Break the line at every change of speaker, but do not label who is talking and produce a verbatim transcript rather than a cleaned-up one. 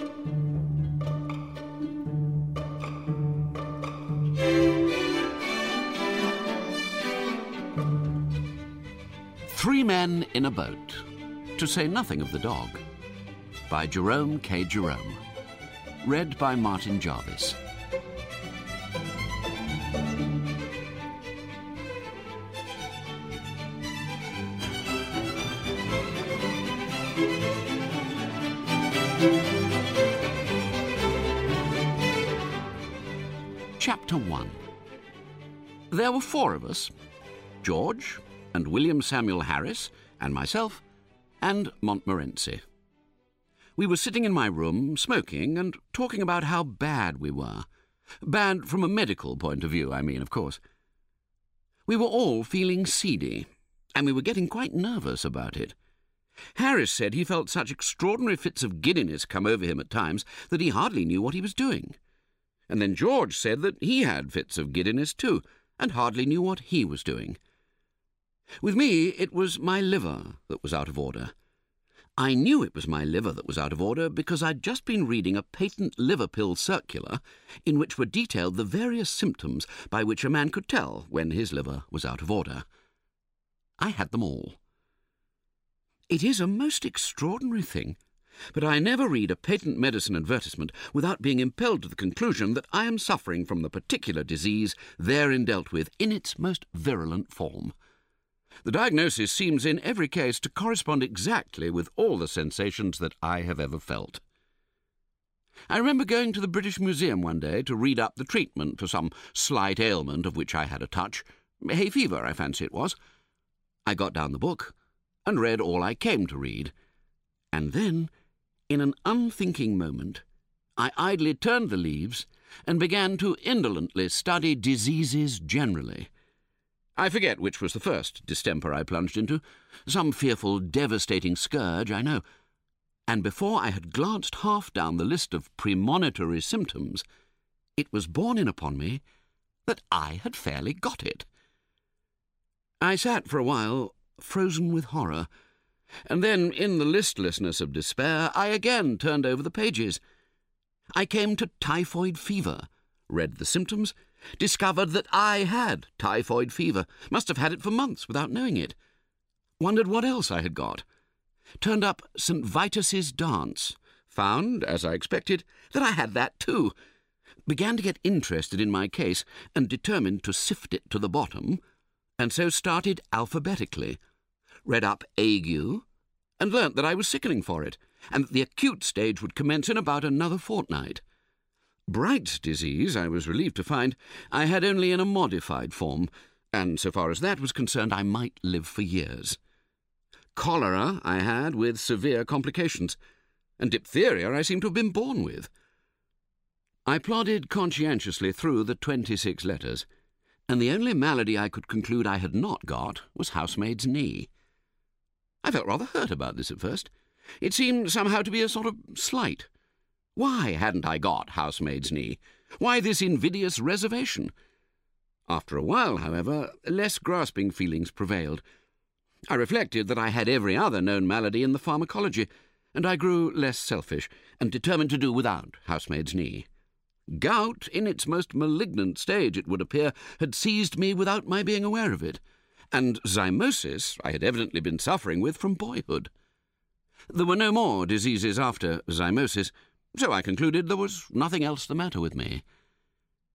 Three Men in a Boat, to say nothing of the dog, by Jerome K. Jerome. Read by Martin Jarvis. Chapter one. There were four of us, George and William Samuel Harris and myself and Montmorency. We were sitting in my room, smoking and talking about how bad we were. Bad from a medical point of view, I mean, of course. We were all feeling seedy, and we were getting quite nervous about it. Harris said he felt such extraordinary fits of giddiness come over him at times that he hardly knew what he was doing. And then George said that he had fits of giddiness too, and hardly knew what he was doing. With me, it was my liver that was out of order. I knew it was my liver that was out of order because I'd just been reading a patent liver pill circular in which were detailed the various symptoms by which a man could tell when his liver was out of order. I had them all. It is a most extraordinary thing, but I never read a patent medicine advertisement without being impelled to the conclusion that I am suffering from the particular disease therein dealt with in its most virulent form. The diagnosis seems in every case to correspond exactly with all the sensations that I have ever felt. I remember going to the British Museum one day to read up the treatment for some slight ailment of which I had a touch. Hay fever, I fancy it was. I got down the book and read all I came to read. And then, in an unthinking moment, I idly turned the leaves and began to indolently study diseases generally. I forget which was the first distemper I plunged into. Some fearful, devastating scourge, I know. And before I had glanced half down the list of premonitory symptoms, it was borne in upon me that I had fairly got it. I sat for a while, frozen with horror, and then, in the listlessness of despair, I again turned over the pages. I came to typhoid fever, read the symptoms, discovered that I had typhoid fever, must have had it for months without knowing it. Wondered what else I had got. Turned up Saint Vitus's dance. Found, as I expected, that I had that too. Began to get interested in my case and determined to sift it to the bottom, and so started alphabetically. Read up ague, and learnt that I was sickening for it, and that the acute stage would commence in about another fortnight. Bright's disease, I was relieved to find, I had only in a modified form, and so far as that was concerned, I might live for years. Cholera I had with severe complications, and diphtheria I seemed to have been born with. I plodded conscientiously through the twenty-six letters, and the only malady I could conclude I had not got was housemaid's knee. I felt rather hurt about this at first. It seemed somehow to be a sort of slight. Why hadn't I got housemaid's knee? Why this invidious reservation? After a while, however, less grasping feelings prevailed. I reflected that I had every other known malady in the pharmacology, and I grew less selfish, and determined to do without housemaid's knee. Gout, in its most malignant stage, it would appear, had seized me without my being aware of it, and zymosis I had evidently been suffering with from boyhood. There were no more diseases after zymosis, so I concluded there was nothing else the matter with me.